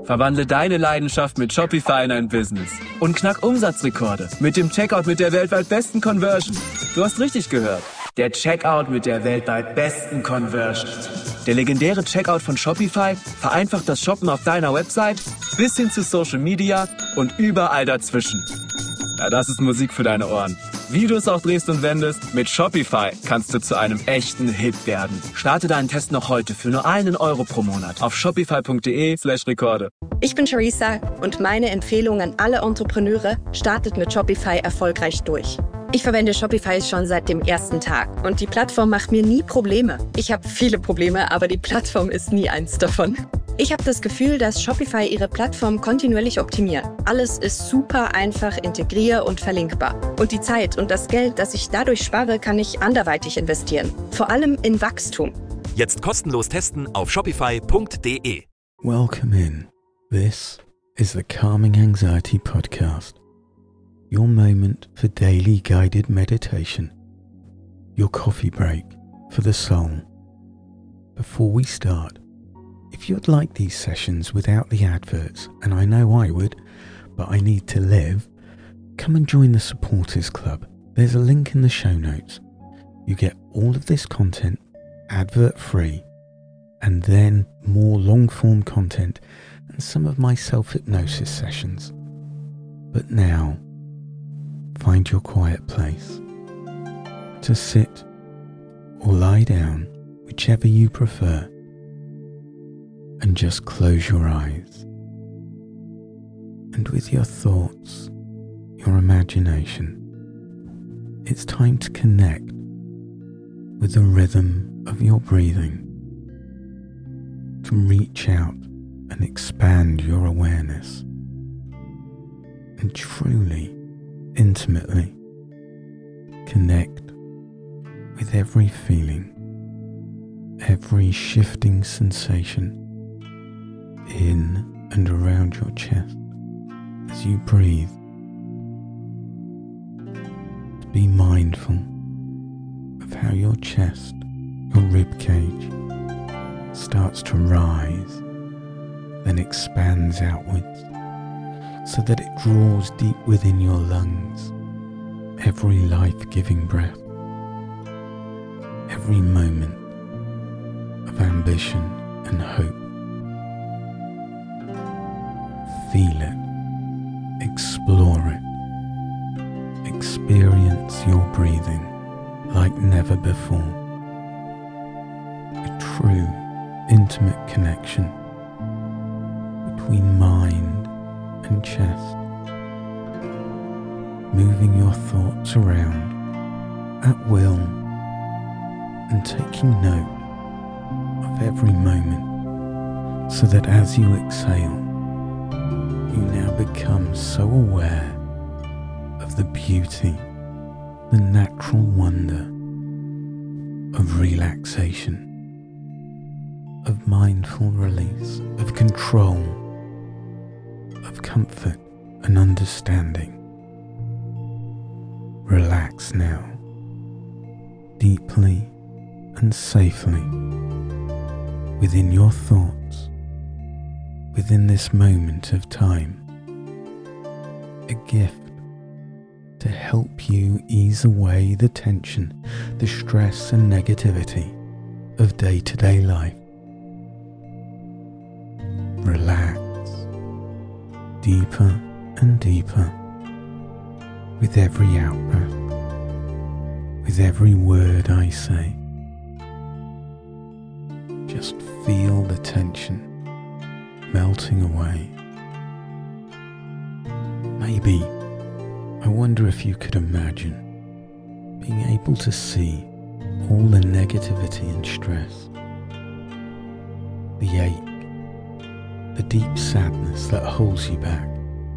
Verwandle deine Leidenschaft mit Shopify in ein Business und knack Umsatzrekorde mit dem Checkout mit der weltweit besten Conversion. Du hast richtig gehört. Der Checkout mit der weltweit besten Conversion. Der legendäre Checkout von Shopify vereinfacht das Shoppen auf deiner Website bis hin zu Social Media und überall dazwischen. Ja, das ist Musik für deine Ohren. Wie du es auch drehst und wendest, mit Shopify kannst du zu einem echten Hit werden. Starte deinen Test noch heute für nur €1 pro Monat auf shopify.de/Rekorde. Ich bin Charissa und meine Empfehlung an alle Entrepreneure: startet mit Shopify erfolgreich durch. Ich verwende Shopify schon seit dem ersten Tag und die Plattform macht mir nie Probleme. Ich habe viele Probleme, aber die Plattform ist nie eins davon. Ich habe das Gefühl, dass Shopify ihre Plattform kontinuierlich optimiert. Alles ist super einfach integrier- und verlinkbar. Und die Zeit und das Geld, das ich dadurch spare, kann ich anderweitig investieren. Vor allem in Wachstum. Jetzt kostenlos testen auf shopify.de. Welcome in. This is the Calming Anxiety Podcast. Your moment for daily guided meditation. Your coffee break for the soul. Before we start, if you'd like these sessions without the adverts, and I know I would, but I need to live, come and join the Supporters Club. There's a link in the show notes. You get all of this content advert-free, and then more long-form content and some of my self-hypnosis sessions. But now, find your quiet place to sit or lie down, whichever you prefer, and just close your eyes. And with your thoughts, your imagination, it's time to connect with the rhythm of your breathing, to reach out and expand your awareness, and truly, intimately connect with every feeling, every shifting sensation in and around your chest as you breathe. To be mindful of how your chest, your rib cage, starts to rise, then expands outwards, so that it draws deep within your lungs every life-giving breath, every moment of ambition and hope. Feel it, explore it, experience your breathing like never before. A true, intimate connection between mind and chest, moving your thoughts around at will and taking note of every moment, so that as you exhale, you now become so aware of the beauty, the natural wonder of relaxation, of mindful release, of control, of comfort and understanding. Relax now, deeply and safely, within your thoughts, within this moment of time. A gift to help you ease away the tension, the stress and negativity of day-to-day life. Relax deeper and deeper with every out-breath, with every word I say. Just feel the tension melting away. Maybe, I wonder if you could imagine being able to see all the negativity and stress, the ache, the deep sadness that holds you back,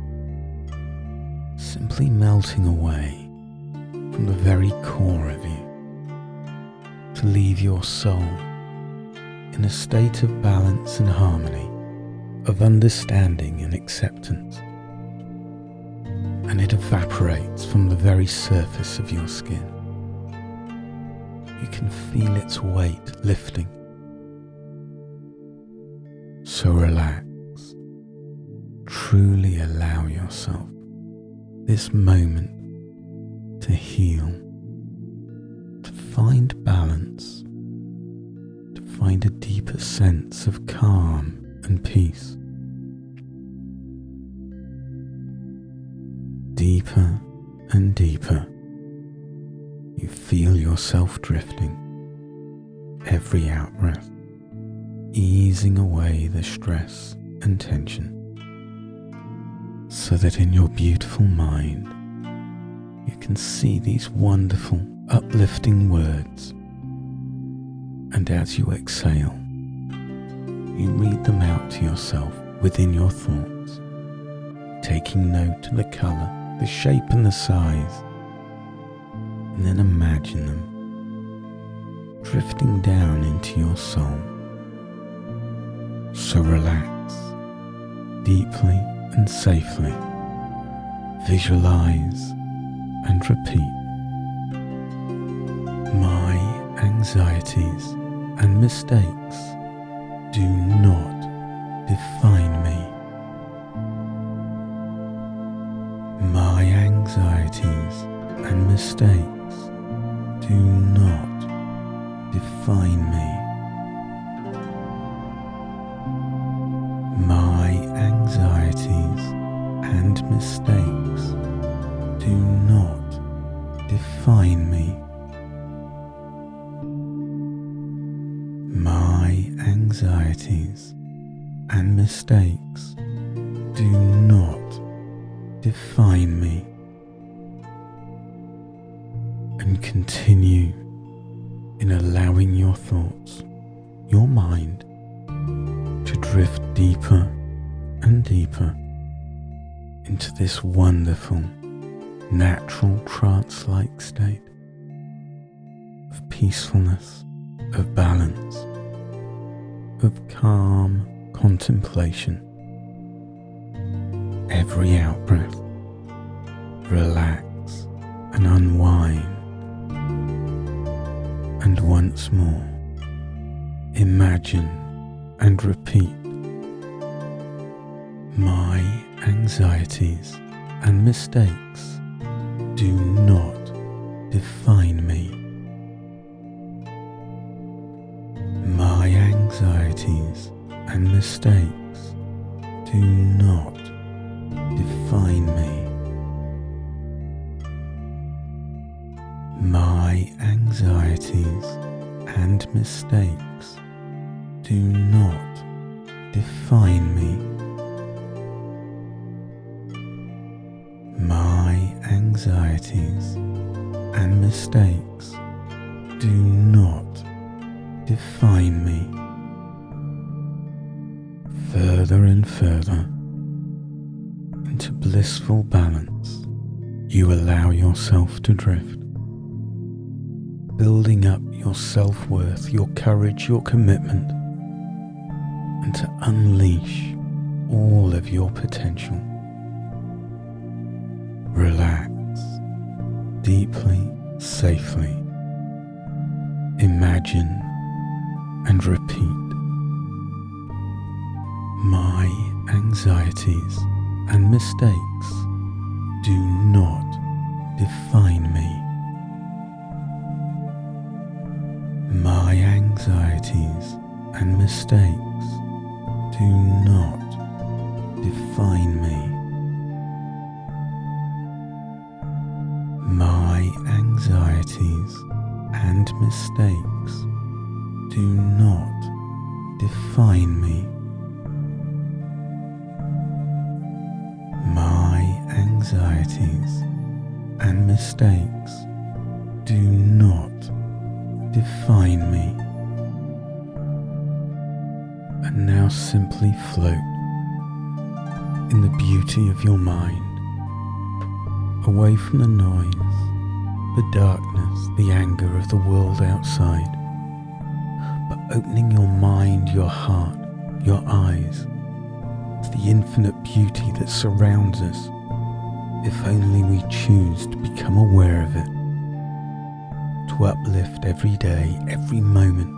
simply melting away from the very core of you, to leave your soul in a state of balance and harmony, of understanding and acceptance, and it evaporates from the very surface of your skin. You can feel its weight lifting. So relax truly allow yourself this moment to heal, to find balance, to find a deeper sense of calm and peace. Deeper and deeper, you feel yourself drifting, every out-breath easing away the stress and tension, so that in your beautiful mind you can see these wonderful, uplifting words, and as you exhale, you read them out to yourself within your thoughts, taking note of the colour, the shape and the size, and then imagine them drifting down into your soul. So relax deeply and safely, visualize and repeat. My anxieties and mistakes do not define me. My anxieties and mistakes do not define me. My anxieties and mistakes do not define me. My anxieties and mistakes do not define me. And continue in allowing your thoughts, your mind, to drift deeper and deeper into this wonderful, natural trance-like state of peacefulness, of balance, of calm contemplation. Every out-breath, relax and unwind. And once more, imagine and repeat. My anxieties and mistakes do not define me. My anxieties and mistakes do not define me. My anxieties and mistakes do not define me. My anxieties and mistakes do not define me. Further and further into blissful balance, you allow yourself to drift, building up your self-worth, your courage, your commitment, and to unleash all of your potential. Relax deeply, safely. Imagine and repeat. My anxieties and mistakes do not define me. My anxieties and mistakes do not define me. My anxieties and mistakes do not define me. My anxieties and mistakes do not define me. And now simply float in the beauty of your mind, away from the noise, the darkness, the anger of the world outside, but opening your mind, your heart, your eyes to the infinite beauty that surrounds us, if only we choose to become aware of it, to uplift every day, every moment,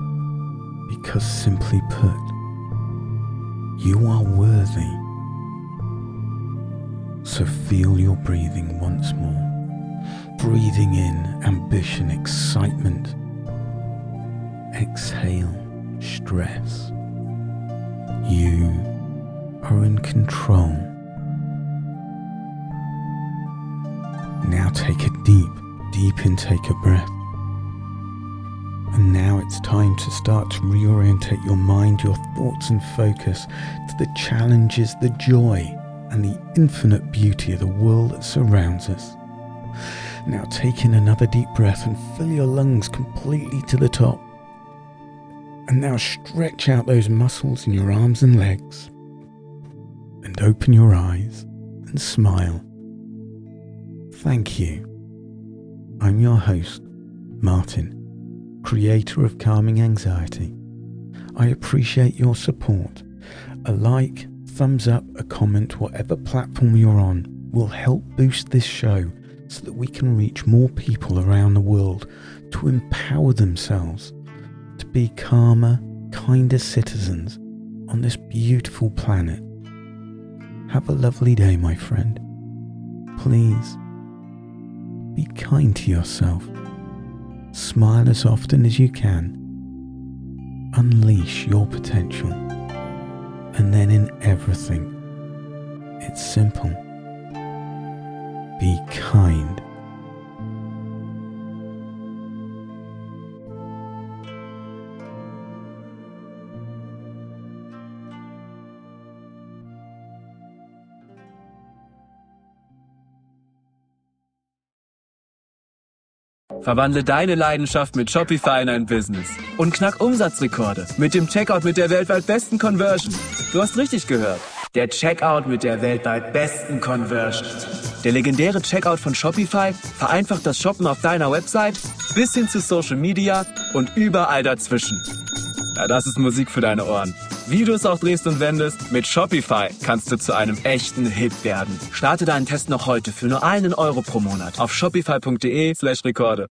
because simply put, you are worthy So feel your breathing once more. Breathing in ambition, excitement. Exhale stress. You are in control. Now take a deep intake of breath. And now it's time to start to reorientate your mind, your thoughts and focus to the challenges, the joy and the infinite beauty of the world that surrounds us. Now take in another deep breath and fill your lungs completely to the top. And now stretch out those muscles in your arms and legs. And open your eyes and smile. Thank you. I'm your host, Martin, creator of Calming Anxiety. I appreciate your support. A like, thumbs up, a comment, whatever platform you're on, will help boost this show so that we can reach more people around the world to empower themselves to be calmer, kinder citizens on this beautiful planet. Have a lovely day, my friend. Please, be kind to yourself. Smile as often as you can. Unleash your potential. And then in everything, it's simple. Be kind. Verwandle deine Leidenschaft mit Shopify in ein Business und knack Umsatzrekorde mit dem Checkout mit der weltweit besten Conversion. Du hast richtig gehört. Der Checkout mit der weltweit besten Conversion. Der legendäre Checkout von Shopify vereinfacht das Shoppen auf deiner Website bis hin zu Social Media und überall dazwischen. Ja, das ist Musik für deine Ohren. Wie du es auch drehst und wendest, mit Shopify kannst du zu einem echten Hit werden. Starte deinen Test noch heute für nur €1 pro Monat auf shopify.de/Rekorde.